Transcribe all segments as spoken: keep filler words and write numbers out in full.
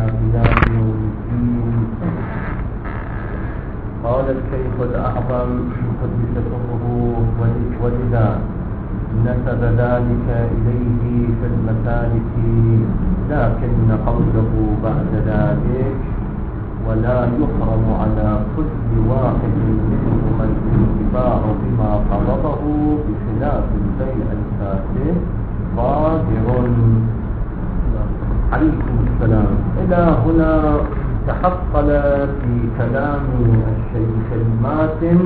إلى يوم الدين. قال الشيخ الأعظم قدس سره ولذا نسب ذلك إليه في المسالك، لكن قوله بعد ذلك ولا يحرم على كل واحد منهما الانتفاع بما قرضه بخلاف البيع الفاسد ظاهر. عليكم السلام. إلى هنا تحصل في كلام الشيخ الماتم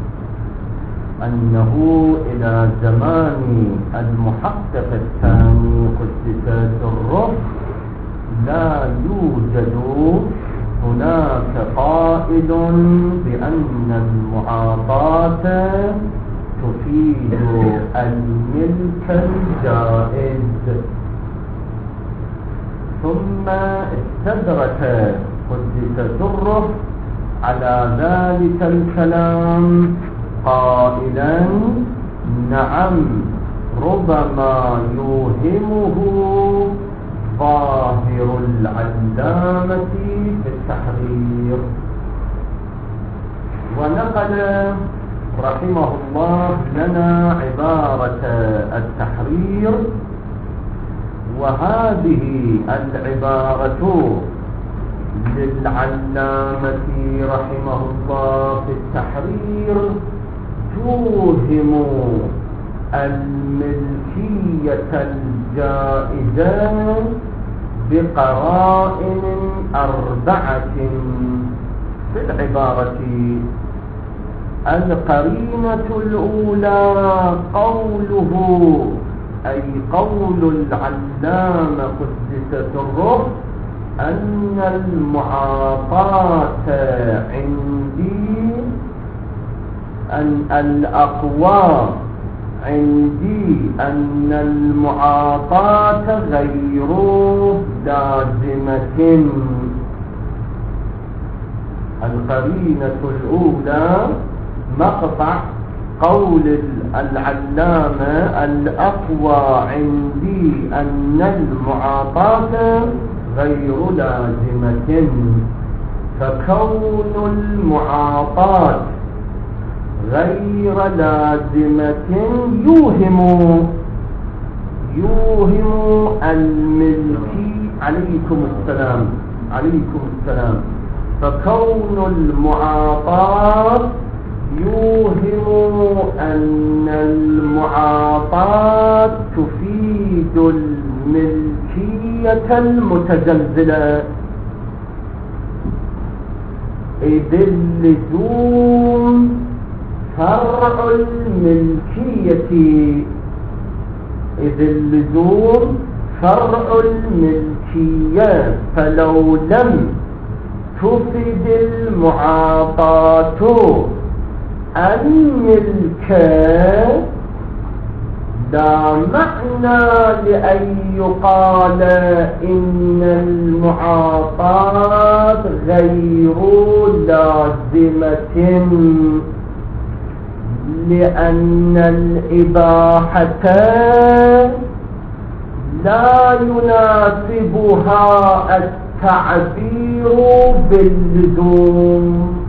أنه إلى زمان المحقق الثاني قدس سره لا يوجد هناك قائل بأن المعاطاة تفيد الملك الجائز. ثم استدرك قدس سره على ذلك الكلام قائلا نعم ربما يوهمه ظاهر العلامة في التحرير. ونقل رحمه الله لنا عبارة التحرير، وهذه العبارة للعلامة رحمه الله في التحرير توهم الملكية الجائزة بقرائن أربعة في العبارة. القرينة الأولى قوله، أي قول العلامة قدس سره أن المعاطاة عندي أن الأقوى عندي أن المعاطاة غير لازمة. القرينة الأولى مقطع قول العلامة الأقوى عندي أن المعاطاة غير لازمة، فكون المعاطاة غير لازمة يوهم يوهم الملكي. عليكم السلام. عليكم السلام. فكون المعاطاة يوهم أن المعاطاة تفيد الملكية المتزلزلة، إذ اللزوم فرع الملكية إذ اللزوم فرع الملكية فلو لم تفد المعاطاة الملك لا معنى لأن يقال إن المعاطاة غير لازمة، لأن الإباحة لا يناسبها التعبير باللزوم.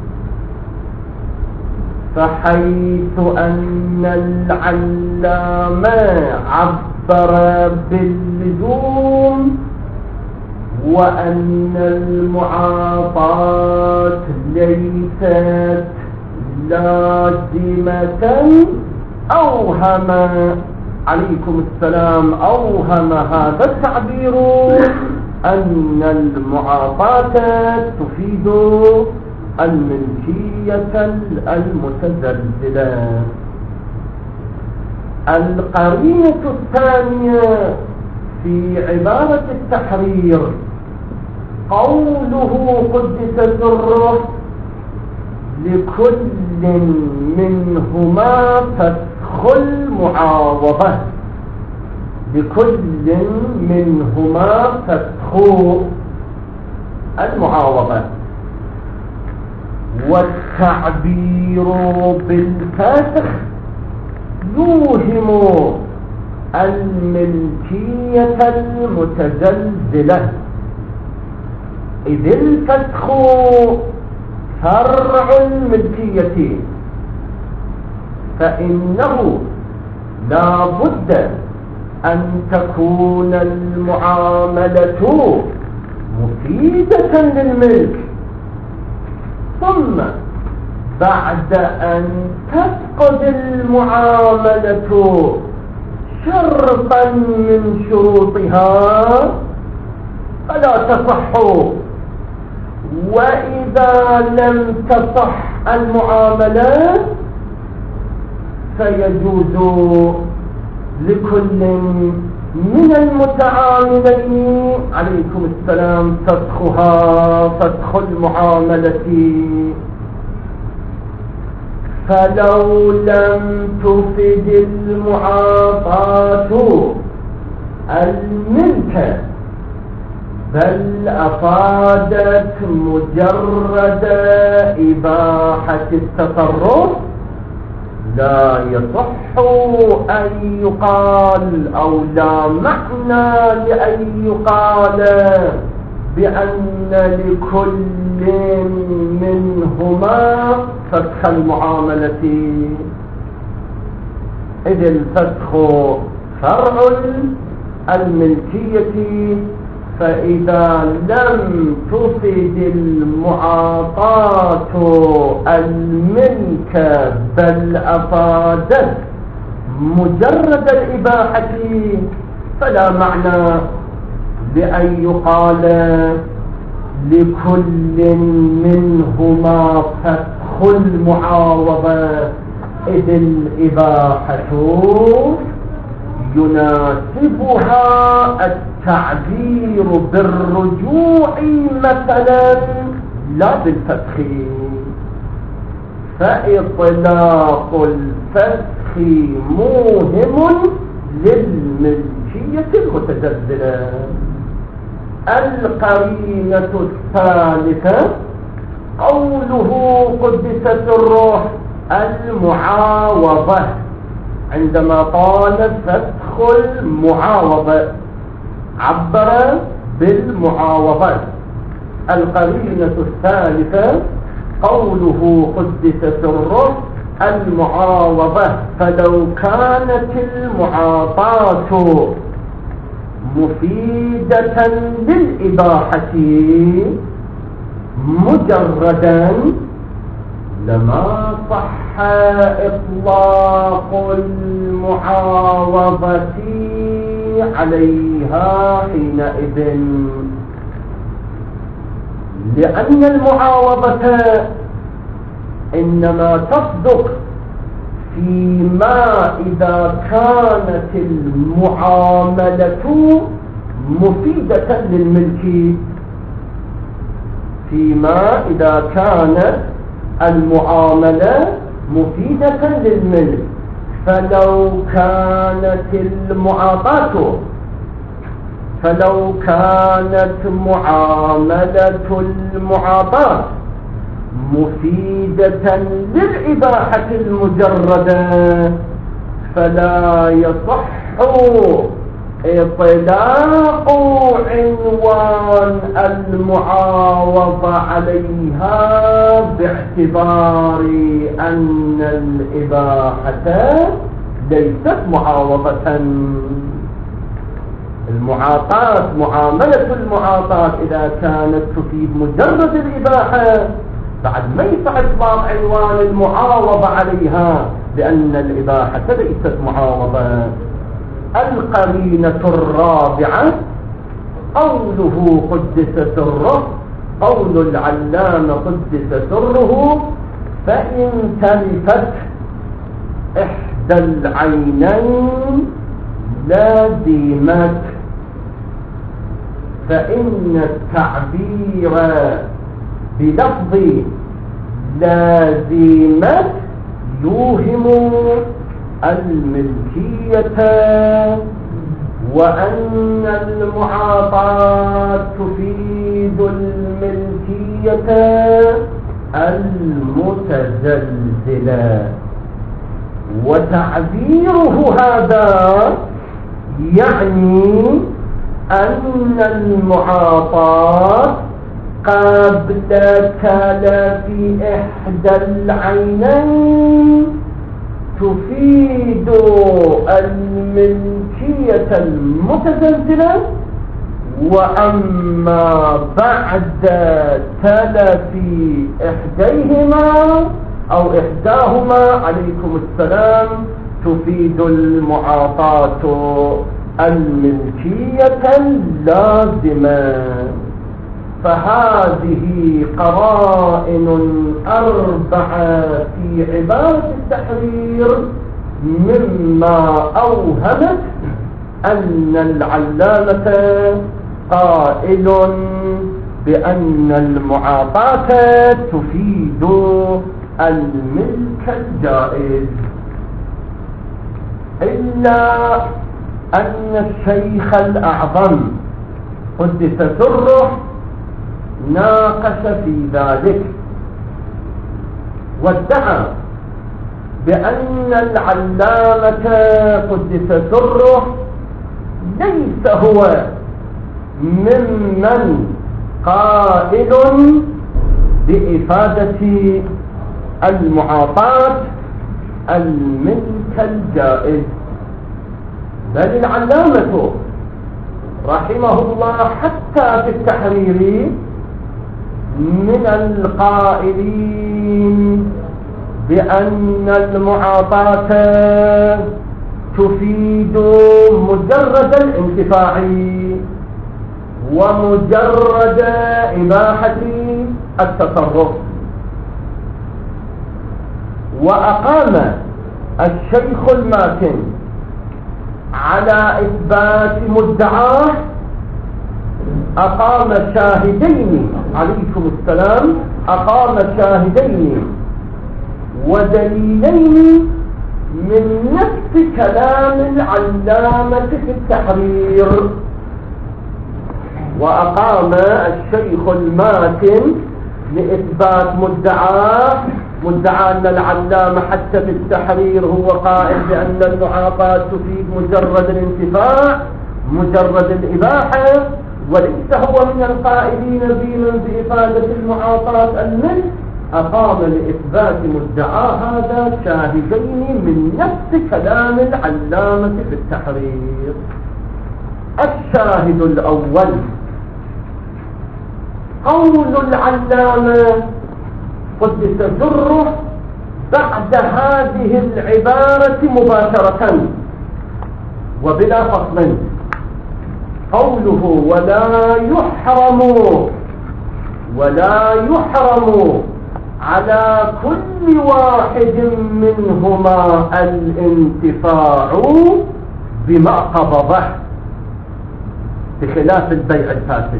فحيث أن العلامة عبر باللزوم وأن المعاطاة ليست لازمة، أوهم عليكم السلام أوهم هذا التعبير أن المعاطاة تفيد الملكية المتزلزلة. القرينة الثانية في عبارة التحرير قوله قدس سره لكل منهما فسخ المعاوضة. لكل منهما فسخ المعاوضة. والتعبير بالفسخ يوهم الملكية المتزلزلة، إذ الفسخ فرع الملكية، فإنه لا بد أن تكون المعاملة مفيدة للملك، ثم بعد أن تفقد المعاملة شرطا من شروطها فلا تصح. وإذا لم تصح المعاملة فيجوز لكل من المتعاملين عليكم السلام فسخها فسخ المعاملة. فلو لم تفد المعاطاة الملك بل أفادت مجرد إباحة التصرف لا يصح أن يقال أو لا معنى لأن يقال بأن لكل منهما فسخ المعاملة، إذ الفسخ فرع الملكية، فإذا لم تفد المعاطاة الملك بل أفادت مجرد الإباحة فلا معنى لأن يقال لكل منهما فسخ المعاوضة، إذ الإباحة يناسبها التعبير بالرجوع مثلا لا بالفسخ، فإطلاق الفسخ موهم للملكية المتجذرة. القرينة الثالثة قوله قدست الروح المعاوضة، عندما قال فسخ المعاوضة عبر بالمعاوضة. القرينة الثالثة قوله قدست الروح المعاوضة، فلو كانت المعاطاة مفيدة للإباحة مجردا لما صح إطلاق المعاوضة عليها حينئذ، لأن المعاوضة إنما تصدق فيما إذا كانت المعاملة مفيدة للملك، فيما إذا كانت المعاملة مفيدة للملك. فلو كانت المعاطاة فلو كانت معاملة المعاطاة مفيدة للإباحة المجردة فلا يصح إطلاق عنوان المعاوضة عليها باعتبار أن الإباحة ليست معاوضة. المعاطاة معاملة المعاطاة إذا كانت تفيد مجرد الإباحة بعد ما يصح إطلاق عنوان المعاوضة عليها، لأن الإباحة ليست معاوضة. القرينة الرابعة قوله قدس سره، قول العلامة قدس سره: فإن تلفت إحدى العينين لازمت. فإن التعبير بلفظ لازمت يوهم الملكية، وأن المعاطاة تفيد الملكية المتزلزلة. وتعبيره هذا يعني أن المعاطاة قبل تلف إحدى العينين تفيد الملكية المتزلزلة، وأما بعد تلف إحديهما أو إحداهما عليكم السلام تفيد المعاطاة الملكية اللازمة. فهذه قرائن أربعة في عبارة التحرير مما أوهمت أن العلامة قائل بأن المعاطاة تفيد الملك الجائز، إلا أن الشيخ الأعظم قدس سره ناقش في ذلك وادعى بأن العلامة قدس سره ليس هو ممن قائل بإفادة المعاطاة الملك الجائز، بل العلامة رحمه الله حتى في التحرير من القائلين بأن المعاطاة تفيد مجرد الانتفاع ومجرد إباحة التصرف. وأقام الشيخ الماتن على إثبات مدعاه أقام شاهدين عليكم السلام أقام شاهدين ودليلين من نفس كلام العلامة في التحرير. وأقام الشيخ الماتن لإثبات مدعاه مدعى أن العلامة حتى في التحرير هو قائل بأن المعاطاة تفيد مجرد الانتفاع مجرد الإباحة، وليس هو من القائلين بإفادة المعاطاة الملك. أقام لإثبات مدعى هذا شاهدين من نفس كلام العلامة في التحرير. الشاهد الأول قول العلامة قدس سره بعد هذه العبارة مباشرة وبلا فصل، قوله ولا يحرم ولا يحرم على كل واحد منهما الانتفاع بما قبضه، بخلاف البيع الفاسد.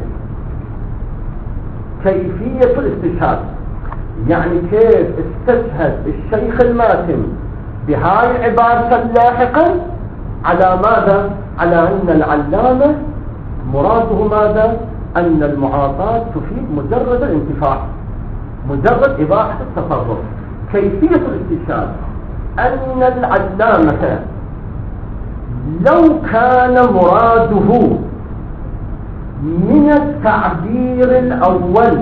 كيفية الاستشهاد، يعني كيف استشهد الشيخ الماتن بهاي العبارة اللاحقة على ماذا؟ على أن العلامة مراده ماذا؟ أن المعاطاة تفيد مجرد الانتفاع مجرد إباحة التصرف. كيفية الاستشهاد أن العلامة لو كان مراده من التعبير الأول،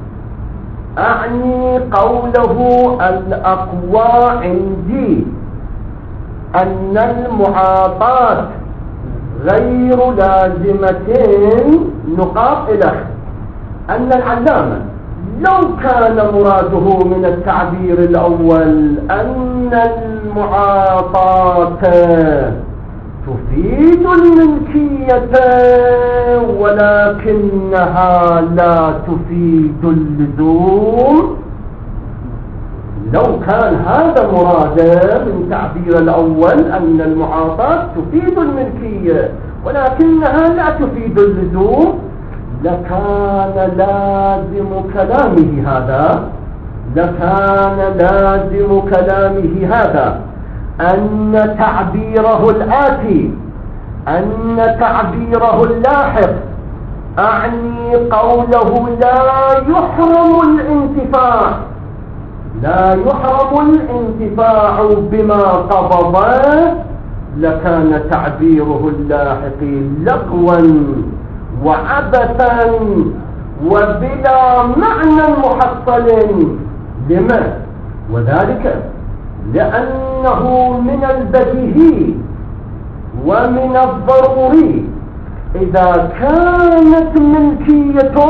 أعني قوله الأقوى عندي أن المعاطاة غير لازمة نقاط إليه، أن العلامة لو كان مراده من التعبير الأول أن المعاطاة تفيد الملكية ولكنها لا تفيد اللزوم، لو كان هذا مراده من تعبير الأول أن المعاطاة تفيد الملكية ولكنها لا تفيد اللزوم، لكان لازم كلامه هذا لكان لازم كلامه هذا أن تعبيره الآتي أن تعبيره اللاحق، أعني قوله لا يحرم الانتفاع لا يحرم الانتفاع بما قبض، لكان تعبيره اللاحق لغوا وعبثا وبلا معنى محصل. لما؟ وذلك لأنه من البديهي ومن الضروري إذا كانت ملكية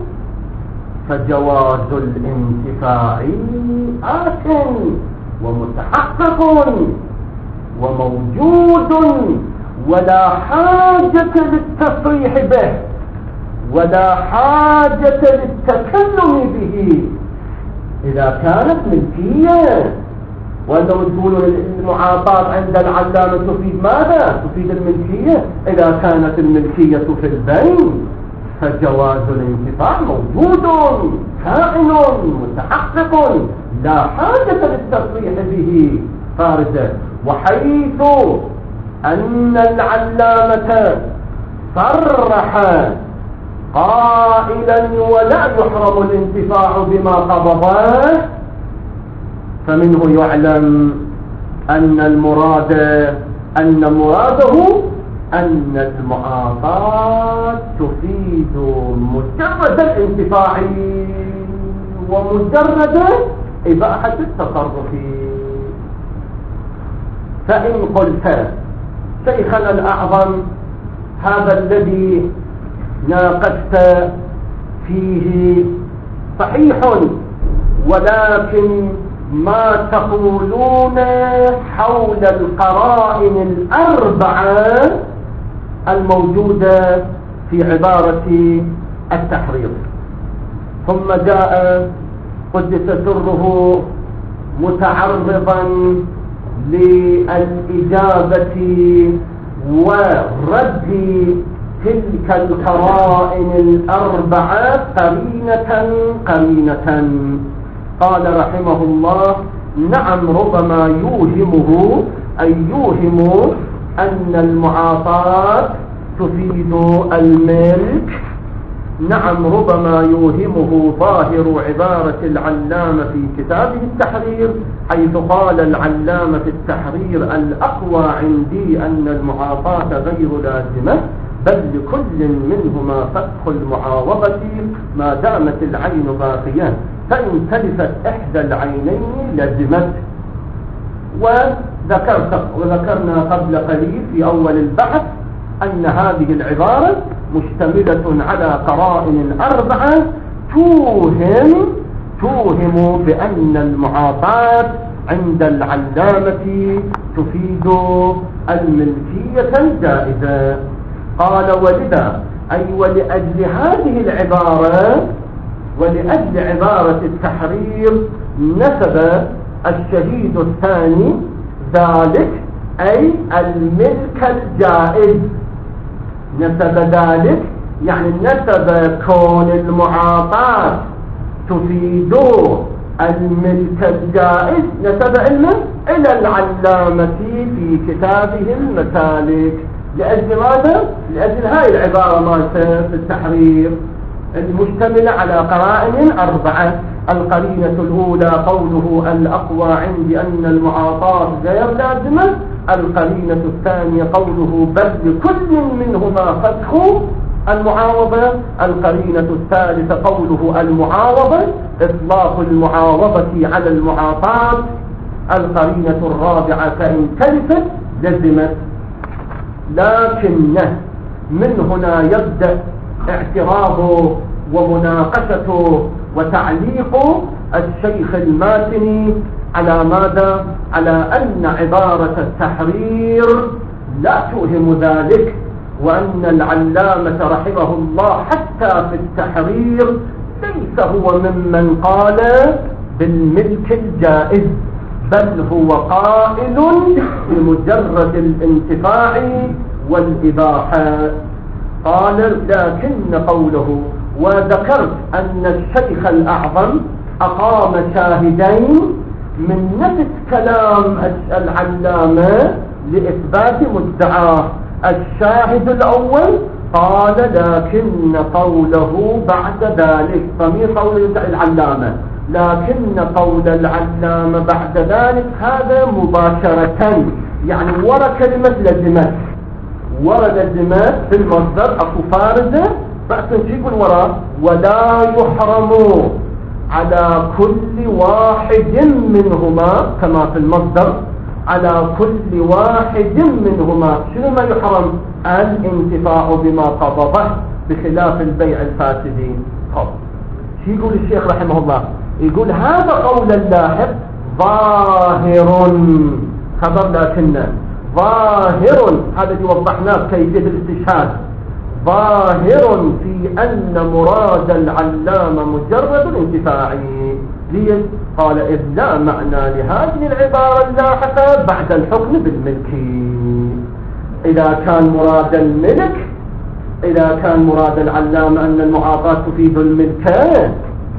فجواز الانتفاع آت ومتحقق وموجود، ولا حاجة للتصريح به ولا حاجة للتكلم به إذا كانت ملكية. وأنه تقولون المعاطاة عند العلامة تفيد ماذا؟ تفيد الملكية. إذا كانت الملكية في البين فجواز الانتفاع موجود كائن متحقق، لا حاجة للتصريح به فارزة. وحيث أن العلامة صرح قائلا ولا يحرم الانتفاع بما قبضه، فمنه يعلم أن المراد أن مراده أن المعاطاة تفيد مجرد الانتفاع ومجرد إباحة التصرف. فإن قلت شيخنا الأعظم هذا الذي ناقشت فيه صحيح، ولكن ما تقولون حول القرائن الأربعة الموجودة في عبارة التحرير. ثم جاء قدس سره متعرضا للإجابة ورد تلك القرائن الأربعة قرينة قرينة. قال رحمه الله: نعم، ربما يوهمه أي يوهم أن المعاطاة تفيد الملك. نعم، ربما يوهمه ظاهر عبارة العلامة في كتابه التحرير، حيث قال العلامة في التحرير: الأقوى عندي أن المعاطاة غير لازمة، بل لكل منهما فتح المعاوضة ما دامت العين باقية، فإن تلفت إحدى العينين لزمت. وذكرت وذكرنا قبل قليل في أول البحث أن هذه العبارة مشتملة على قرائن أربعة توهم توهم بأن المعاطاة عند العلامة تفيد الملكية الجائزة. قال: ولذا أي ولأجل هذه العبارة ولأجل عبارة التحرير نسب الشهيد الثاني ذلك، أي الملك الجائز. نسب ذلك يعني نسب كون المعاطاة تفيد الملك الجائز، نسب علمه إلى العلامة في كتابه المسالك. لأجل ماذا؟ لأجل هاي العبارة مالته في التحرير المشتملة على قرائن أربعة. القرينة الأولى قوله: الأقوى عندي أن المعاطاة غير لازمة. القرينة الثانية قوله: بل لكل منهما فتح المعاوضة. القرينة الثالثة قوله: المعاوضة إطلاق المعاوضة على المعاطاة. القرينة الرابعة: فإن تلفت لزمت. لكن من هنا يبدأ اعتراضه ومناقشته وتعليق الشيخ الماتني على ماذا؟ على أن عبارة التحرير لا توهم ذلك، وأن العلامة رحمه الله حتى في التحرير ليس هو ممن قال بالملك الجائز، بل هو قائل بمجرد الانتفاع والإباحة. قال: لكن قوله، وذكرت أن الشيخ الأعظم أقام شاهدين من نفس كلام العلامة لإثبات مدعاه. الشاهد الأول قال: لكن قوله بعد ذلك، ضمير قول العلامة، لكن قول العلامة بعد ذلك هذا مباشرة، يعني ورا كلمة لزمت، ورا لزمت في المصدر أكو فارزة بعد يقول وراء ولا يحرم على كل واحد منهما كما في المصدر على كل واحد منهما شنو ما يحرم الانتفاع بما قبضه بخلاف البيع الفاسد. طب شو يقول الشيخ رحمه الله؟ يقول هذا قول اللاحق ظاهر خبر لكنه ظاهر هذا اللي وضحناه كيفية الاستشهاد ظاهر في أن مراد العلامة مجرد الانتفاع. ليش؟ قال إذ لا معنى لهذه العبارة اللاحقة بعد الحكم بالملك. إذا كان مراد الملك إذا كان مراد العلامة أن المعاطاة تفيد الملكة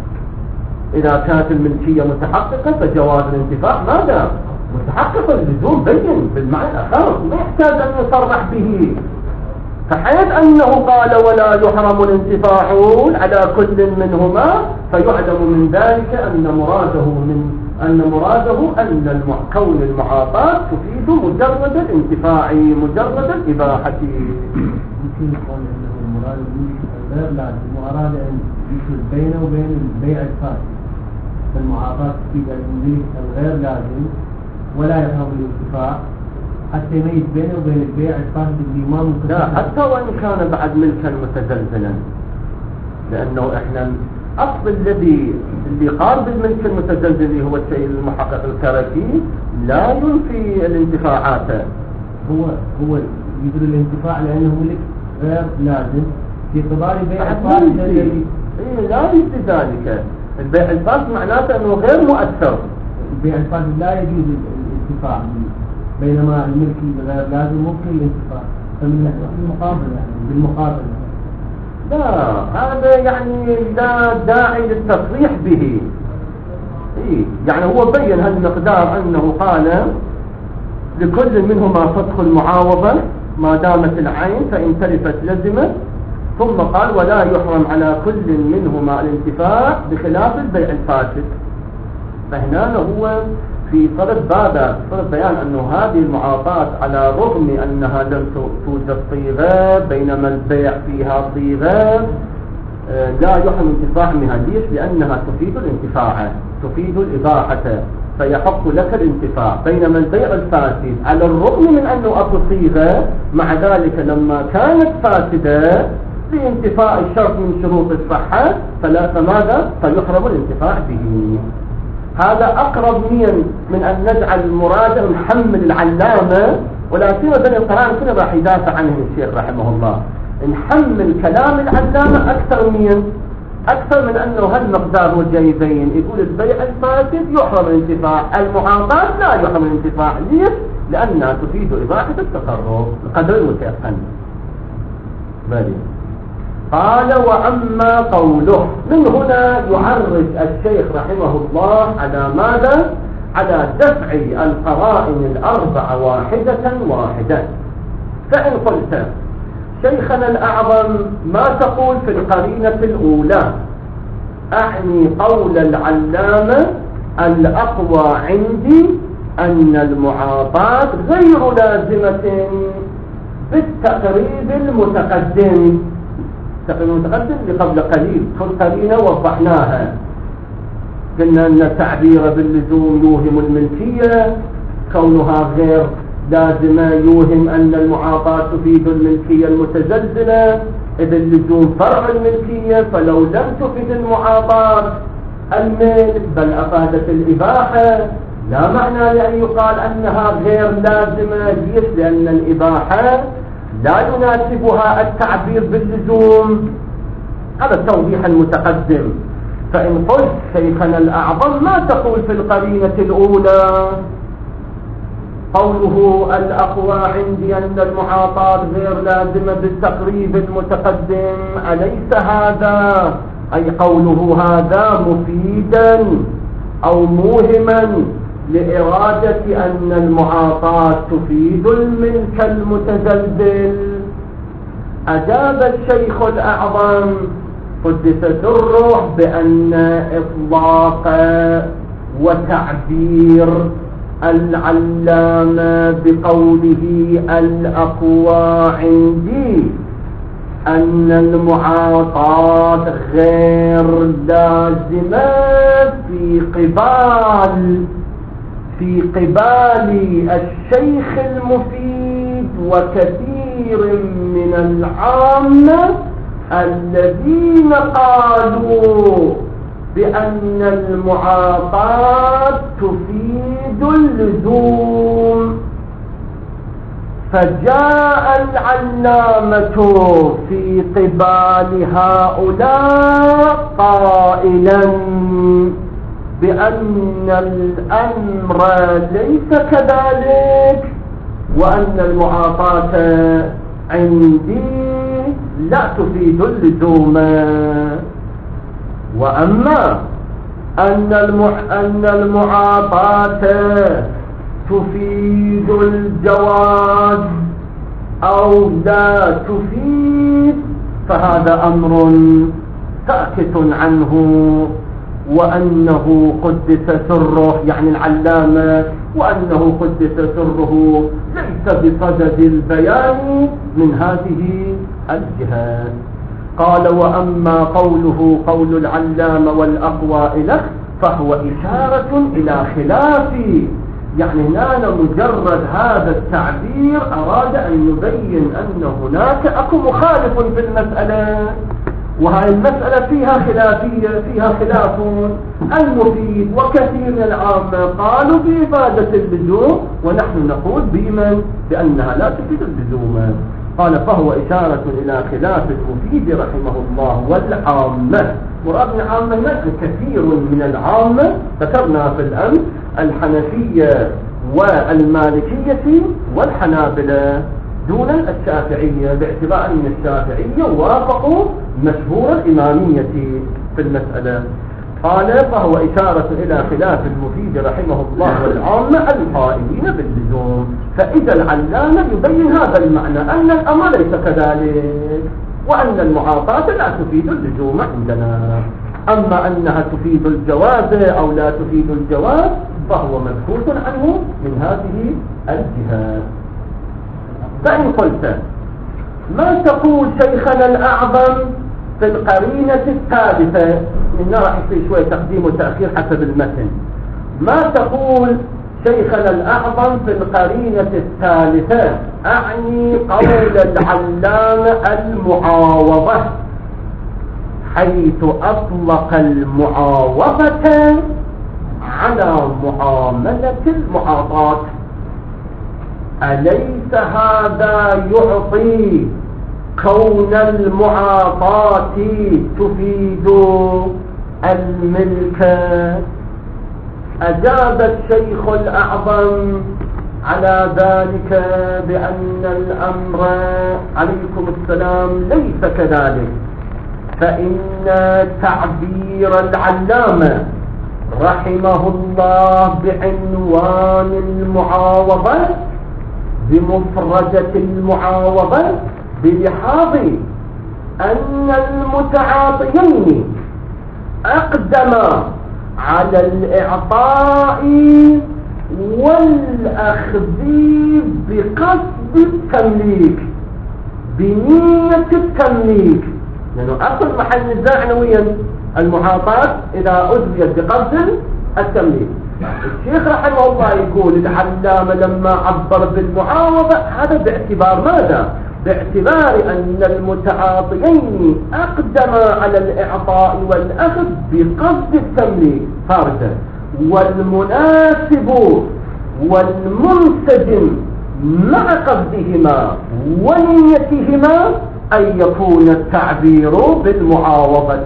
إذا كانت الملكية متحققة فجواز الانتفاع ماذا؟ متحقق اللزوم بين بالمعنى الآخر ما يحتاج أن يصرح به. فحيث أنه قال ولا يحرم الانتفاع على كل منهما فيعلم من ذلك أن مراده من أن مراده أن كون المعاطاة تفيد مجرد الانتفاع مجرد الإباحة. يمكن يقول أنه المراد غير لازم وأراد أن يشهد بينه وبين البيع الفاسد فالمعاطاة تفيد الملك الغير لازم ولا يحرم الانتفاع حتى يميز بينه وبين البيع الفاسد اللي ما ممكن. لا حتى وإن كان بعد ملكا متزلزلا لأنه إحنا أصل الذي اللي قال بالملك المتزلزل هو الشيء المحقق الكركي لا ينفي الانتفاعات. هو هو يقول الانتفاع لأنه ملك غير لازم في قضاء البيع الفاسد الذي إيه لا ينفي ذلك. البيع الفاسد معناته أنه غير مؤثر. البيع الفاسد لا يجوز الانتفاع بينما الملك غير لازم ممكن الانتفاع بالمقابل يعني بالمقابل. لا هذا يعني لا داعي للتصريح به. إيه يعني هو بين هالمقدار أنه قال لكل منهما فتح المعاوضة ما دامت العين فإن تلفت لزمت ثم قال ولا يحرم على كل منهما الانتفاع بخلاف البيع الفاسد. فهنا هو في طلب بابا طلب بيان أنه هذه المعاطاة على رغم أنها لم توجد صيغة بينما البيع فيها صيغة لا يحرم انتفاع منها. ليش؟ لأنها تفيد الانتفاع تفيد الإباحة فيحق لك الانتفاع بينما البيع الفاسد على الرغم من أنه أكو صيغة مع ذلك لما كانت فاسدة لانتفاء الشرط من شروط الصحة فلا فماذا؟ فيحرم الانتفاع به. هذا أقرب من من أن نجعل المراد نحمل العلامة ولكن بني القرآن كله راح يدافع عنه الشيخ رحمه الله نحمل كلام العلامة أكثر من أكثر من أنه هالمقدار وجايبين يقول البيع الفاسد يحرم الانتفاع المعاطاة لا يحرم الانتفاع. ليش؟ لأنها تفيد إباحة التصرف القدر المتيقن. بلي قال وأما قوله من هنا يعرج الشيخ رحمه الله على ماذا؟ على دفع القرائن الأربع واحدة واحدة. فإن قلت شيخنا الأعظم ما تقول في القرينة الأولى؟ أعني قول العلامة الأقوى عندي أن المعاطاة غير لازمة بالتقريب المتقدم. التقريب المتقدم اللي قبل قليل في القرينة وضحناها قلنا أن التعبير باللزوم يوهم الملكية كونها غير لازمة يوهم أن المعاطاة تفيد الملكية المتزلزلة إذ اللزوم فرع الملكية فلو لم تفيد المعاطاة الملك بل أفادت الإباحة لا معنى لأن يقال أنها غير لازمة. ليش؟ لأن الإباحة لا يناسبها التعبير باللزوم. هذا التوضيح المتقدم. فإن قلت شيخنا الأعظم ما تقول في القرينة الأولى قوله الأقوى عندي أن المعاطاة غير لازمة بالتقريب المتقدم أليس هذا أي قوله هذا مفيدا أو موهما لإرادة أن المعاطاة تفيد الملك المتزلزل؟ أجاب الشيخ الأعظم قدس سره بأن إطلاق وتعبير العلامة بقوله الأقوى عندي أن المعاطاة غير لازمة في قبال في قبال الشيخ المفيد وكثير من العامة الذين قالوا بأن المعاطاة تفيد اللزوم. فجاء العلامة في قبال هؤلاء قائلا بأن الأمر ليس كذلك، وأن المعاطاة عندي لا تفيد اللزوم، وأما أن أن المعاطاة تفيد الجواز أو لا تفيد فهذا أمر ساكت عنه، وأنه قدس سره يعني العلامة، وأنه قدس سره ليس بصدد البيان من هذه الجهة. قال وأما قوله قول العلامة والأقوى إليه فهو إشارة إلى خلاف، يعني هنا مجرد هذا التعبير أراد أن يبين أن هناك أكو مخالف في المسألة، وهذه المسألة فيها خلافية فيها خلاف. المفيد وكثير من العامة قالوا بإفادة اللزوم، ونحن نقول بمن بأنها لا تفيد اللزوم. قال فهو إشارة إلى خلاف المفيد رحمه الله والعامة. مراد العامة هناك كثير من العامة، ذكرنا في الأمس الحنفية والمالكية والحنابلة دون الشافعية، باعتبار أن الشافعية وافقوا مشهور الإمامية في المسألة. قال فهو إشارة إلى خلاف المفيد رحمه الله والعامة القائلين باللزوم. فإذا العلامة يبين هذا المعنى أن الأمر ليس كذلك، وأن المعاطاة لا تفيد اللزوم عندنا. أما أنها تفيد الجواز أو لا تفيد الجواز فهو مبحوث عنه من هذه الجهات. فإن قلت ما تقول شيخنا الأعظم في القرينة الثالثة، إنه راح يصير شوية تقديم وتأخير حسب المتن، ما تقول شيخنا الأعظم في القرينة الثالثة، أعني قول العلامة المعاوضة، حيث أطلق المعاوضة على معاملة المعاطاة. أليس هذا يعطي كون المعاطاة تفيد الملك؟ أجاب الشيخ الأعظم على ذلك بأن الأمر عليكم السلام ليس كذلك، فإن تعبير العلامة رحمه الله بعنوان المعاوضة بمفردة المعاوضة بلحاظ أن المتعاطيين أقدما على الإعطاء والأخذ بقصد التمليك بنية التمليك، لأنه أصل محل نزاع نويا المعاطاة إذا أجريت بقصد التمليك. الشيخ رحمه الله يقول العلامة لما عبر بالمعاوضة هذا باعتبار ماذا؟ باعتبار أن المتعاطيين أقدما على الإعطاء والأخذ بقصد التمليك فارسا، والمناسب والمنسجم مع قصدهما ونيتهما أن يكون التعبير بالمعاوضة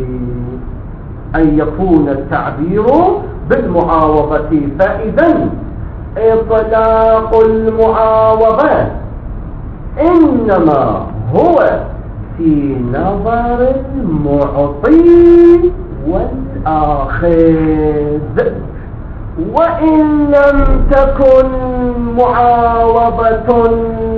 أن يكون التعبير بالمعاوضة. فإذا إطلاق المعاوضة إنما هو في نظر المعطي والآخذ، وإن لم تكن معاوضة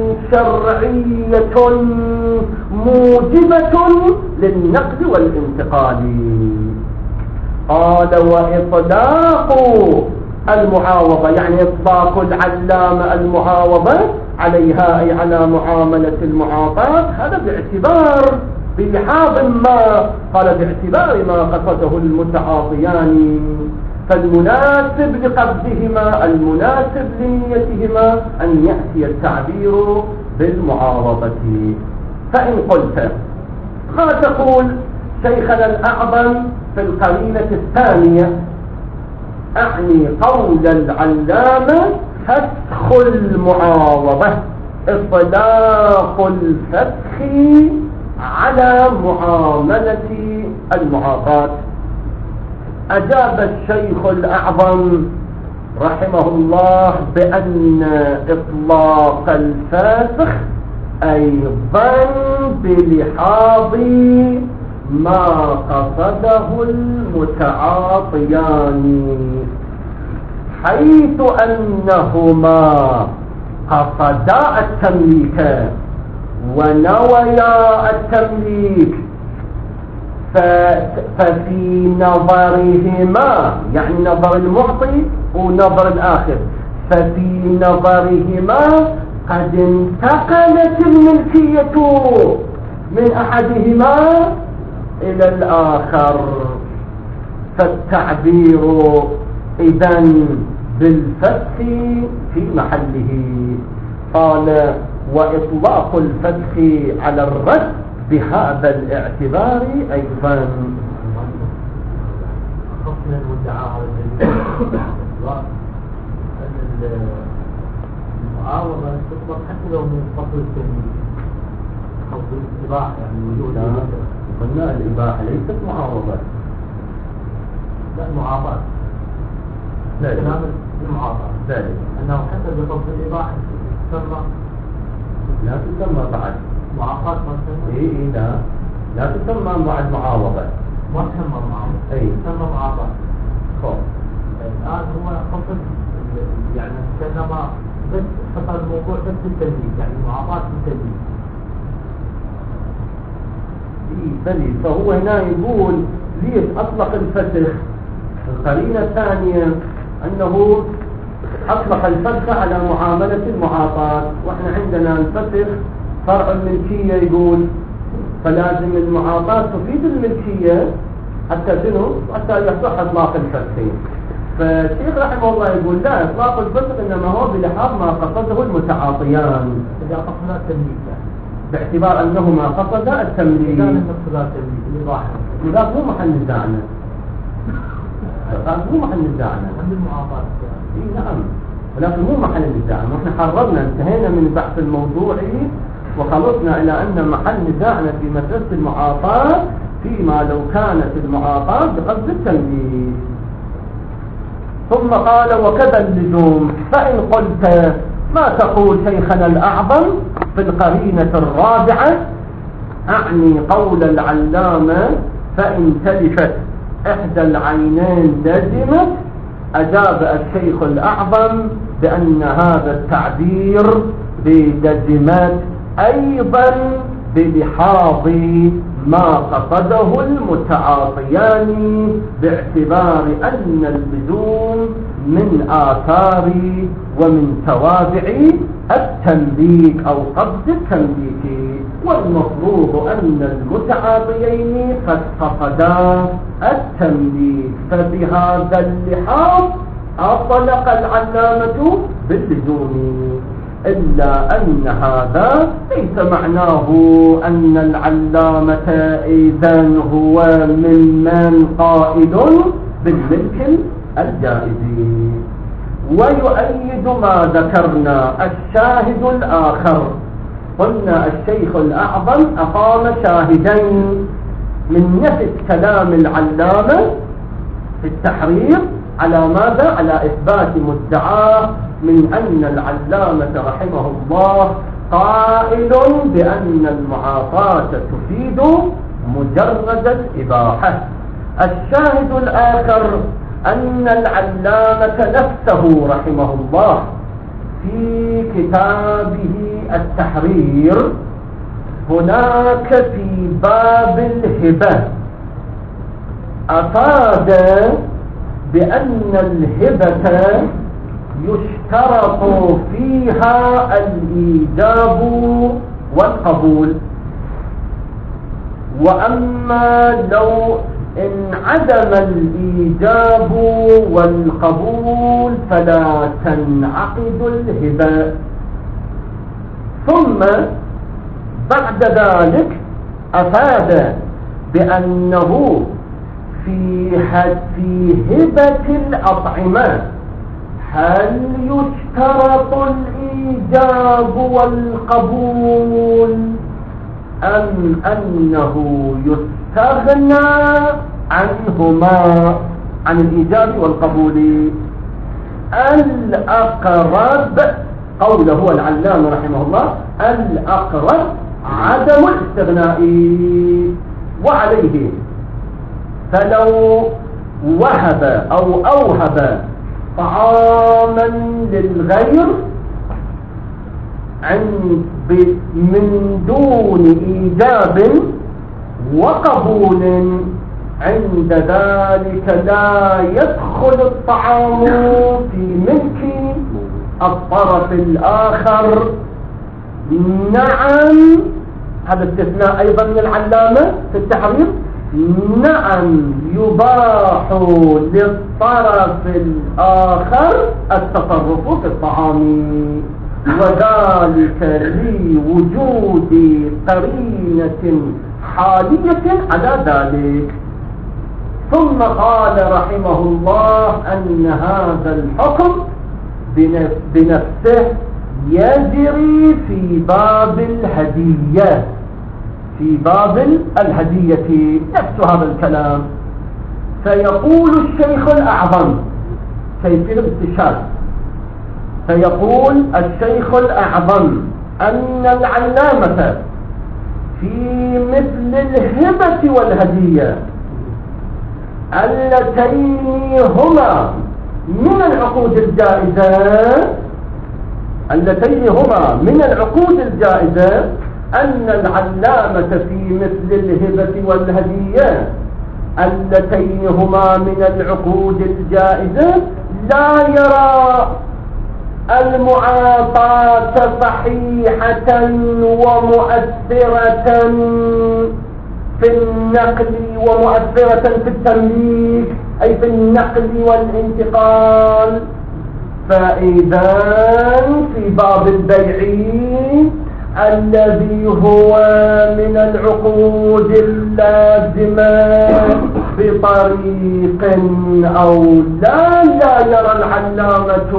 شرعية موجبة للنقد والانتقال. قال وإطلاق المعاوضة، يعني إطلاق العلامة المعاوضة عليها أي على معاملة المعاطاة، هذا باعتبار بلحاظ ما، قال باعتبار ما قصده المتعاطيان، فالمناسب لقصدهما المناسب لنيتهما أن يأتي التعبير بالمعاوضة. فإن قلت ما تقول شيخنا الأعظم في القرينة الثانية، أعني قول العلامة فسخ المعاوضة، إطلاق الفسخ على معاملة المعاطاة. أجاب الشيخ الأعظم رحمه الله بأن إطلاق الفسخ أيضا بلحاظ ما قصده المتعاطيان، حيث أنهما قصدا التمليك ونويا التمليك، ففي نظرهما، يعني نظر المعطي ونظر الآخر، ففي نظرهما قد انتقلت الملكية من أحدهما إلى الآخر، فالتعبير إذن بالفسخ في محله. قال وإطلاق الفسخ على الرد بهذا الاعتبار أيضا. خصنا المدعى على أن المعاوضة تطلق حتى لو من فصل التمليك أو الإباحة، يعني وجود قلنا الإباحة ليست معاوضة، لا معاضاة، لا كلام المعاضاة ذلك أنه حتى بفصل الإباحة تسمى، لا تسمى بعد معاقات، ما تسمى إيه إيه لا لا تسمى بعد معاوضة، ما تسمى معاوضة، أي تسمى معاضاة. خب الآن هو فصل، يعني كأنما بس فصل الموضوع بس بالتمليك، يعني معاضات بالتمليك. إيه بلي، فهو هنا يقول ليش أطلق الفسخ؟ القرينة الثانية أنه أطلق الفسخ على معاملة المعاطاة، وإحنا عندنا الفسخ فرع الملكية يقول، فلازم المعاطاة تفيد الملكية حتى شنو؟ حتى يصح إطلاق الفسخ. فالشيخ رحمه الله يقول لا، إطلاق الفسخ إنما هو بلحاظ ما قصده المتعاطيان، إذا قصدا التمليك باعتبار أنهما قصدا التمليك. إذا لم يقصدا التمليك الإباحة، لذلك مو محل نزاعنا، مو محل نزاعنا عند المعاطاة. إيه نعم، ولكن مو محل نزاعنا. نحن حررنا، انتهينا من البحث الموضوعي وخلصنا إلى أن محل نزاعنا في مسألة المعاطاة فيما لو كانت المعاطاة بقصد التمليك. ثم قال وكذا اللزوم. فإن قلت ما تقول شيخنا الأعظم في القرينة الرابعة، أعني قول العلامة فإن تلفت إحدى العينين لزمت، أجاب الشيخ الأعظم بأن هذا التعبير بلزمت أيضا بلحاظ ما قصده المتعاطيان، باعتبار أن اللزوم من آثار ومن توابع التمليك أو قصد التمليك، والمفروض أن المتعاطيين قد فقدا التمليك، فبهذا اللحاظ أطلق العلامة باللزوم. إلا أن هذا ليس معناه أن العلامة إذن هو ممن قائد بالملك الجائز. ويؤيد ما ذكرنا الشاهد الآخر. قلنا الشيخ الأعظم أقام شاهدين من نفس كلام العلامة في التحرير على ماذا؟ على إثبات مدعاه من أن العلامة رحمه الله قائل بأن المعاطاة تفيد مجرد الإباحة. الشاهد الآخر أن العلامة نفسه رحمه الله في كتابه التحرير هناك في باب الهبة أفاد بأن الهبة يشترط فيها الإيجاب والقبول. وأما لو انعدم الإيجاب والقبول فلا تنعقد الهبة. ثم بعد ذلك أفاد بأنه في في هبة الأطعمة هل يشترط الإيجاب والقبول أم أنه يستغنى عنهما عن الإيجاب والقبول؟ الأقرب قوله هو العلامة رحمه الله الأقرب عدم الاستغناء. وعليه فلو وهب أو أوهب طعاما للغير من دون إيجاب وقبول، عند ذلك لا يدخل الطعام في ملك الطرف الآخر. نعم، هذا استثناء أيضا من العلامة في التحرير. نعم، يباح للطرف الآخر التصرف في الطعام، وذلك لوجود قرينة حالية على ذلك. ثم قال رحمه الله أن هذا الحكم بنفسه يجري في باب الهدية، في باب الهدية نفس هذا الكلام. فيقول الشيخ الأعظم كيفية الاستشهاد، فيقول الشيخ الأعظم أن العلامة في مثل الهبة والهدية اللتين هما من العقود الجائزة اللتين هما من العقود الجائزة أن العلامة في مثل الهبة والهدية اللتين هما من العقود الجائزة لا يرى المعاطاة صحيحة ومؤثرة في النقل ومؤثرة في التمليك، أي في النقل والانتقال. فإذا في باب البيع الذي هو من العقود اللازمة بطريق أو لا لا يرى العلامة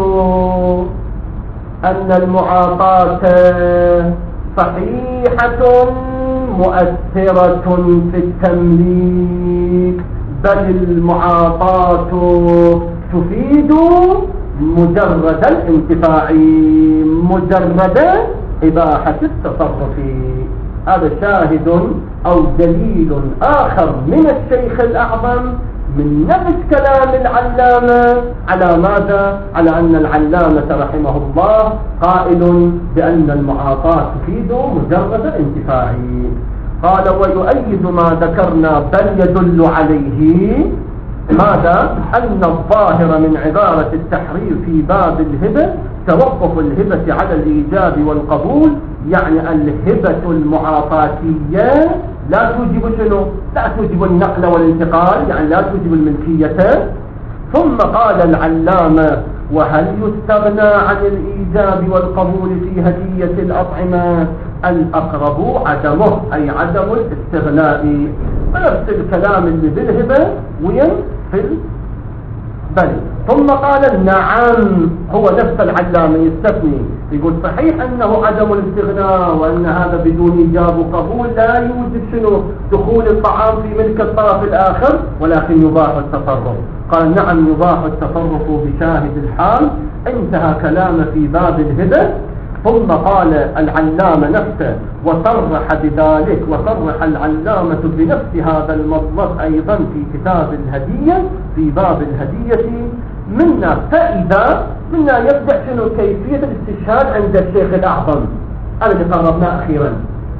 أن المعاطاة صحيحة مؤثرة في التمليك، بل المعاطاة تفيد مجرد الانتفاع، مجرد إباحة التصرف. هذا شاهد أو دليل آخر من الشيخ الأعظم من نفس كلام العلامة على ماذا؟ على أن العلامة رحمه الله قائل بأن المعاطاة تفيد مجرد الانتفاع. قال ويؤيد ما ذكرنا بل يدل عليه ماذا؟ أن الظاهر من عبارة التحرير في باب الهبة توقف الهبة على الإيجاب والقبول، يعني الهبة المعاطاتية لا توجب شنو؟ لا توجب النقل والانتقال، يعني لا توجب الملكية. ثم قال العلامة وهل يستغنى عن الإيجاب والقبول في هدية الأطعمة؟ الأقرب عدمه، أي عدم الاستغناء. ونفس الكلام اللي بالهبة وين في البلد. ثم قال نعم، هو نفس العلامة يستثني، يقول صحيح أنه عدم الاستغناء وأن هذا بدون إيجاب وقبول لا يوجد شنو دخول الطعام في ملك الطرف الآخر، ولكن يباح التصرف. قال نعم يباح التصرف بشاهد الحال. انتهى كلام في باب الهبة. ثم قال العلامة نفسه وصرح بذلك، وصرح العلامة بنفس هذا المطلب أيضا في كتاب الهدية في باب الهدية. منا فإذا منا يبدأ شنو كيفية الاستشهاد عند الشيخ الأعظم، هذا اللي قررناه أخيرا.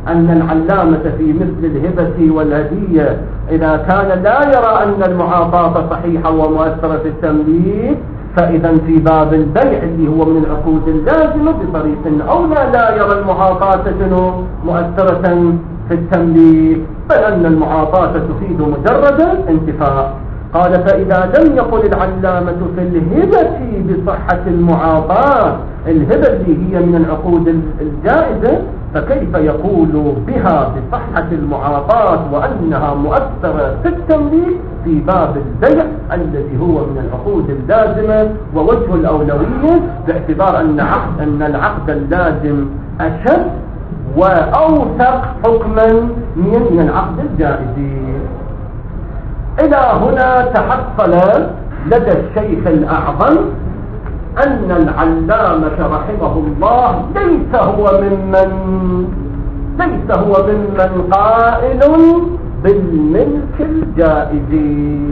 أن العلامة في مثل الهبة والهدية إذا كان لا يرى أن المعاطاة صحيحة ومؤثرة في التمليك، فإذا في باب البيع اللي هو من العقود اللازمة بطريق أولى لا يرى المعاطاة مؤثرة في التمليك، بل أن المعاطاة تفيد مجرد انتفاع. قال فإذا لم يقل العلامة في الهبة بصحة المعاطاة، الهبة اللي هي من العقود الجائزة، فكيف يقول بها بصحة المعاطاة وأنها مؤثرة في التمليك في باب البيع الذي هو من العقود اللازمة؟ ووجه الأولوية باعتبار أن عقد أن العقد اللازم أشد وأوثق حكما من العقد الجائز. إلى هنا تحصل لدى الشيخ الأعظم أن العلامة رحمه الله ليس هو ممن ليس هو ممن قائل بالملك الجائز.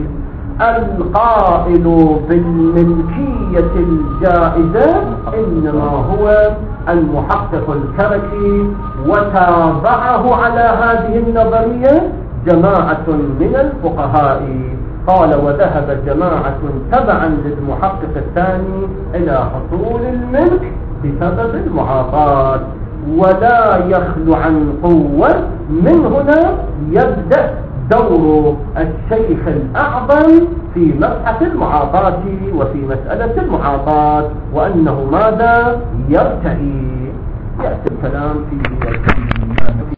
القائل بالملكية الجائزة إنما هو المحقق الكركي، وتابعه على هذه النظرية جماعة من الفقهاء. قال وذهب جماعة تبعا للمحقق الثاني إلى حصول الملك بسبب المعاطاة، ولا يخلو عن قوة. من هنا يبدأ دور الشيخ الأعظم في مبحث المعاطاة وفي مسألة المعاطاة، وأنه ماذا يرتعي. يأتي الكلام في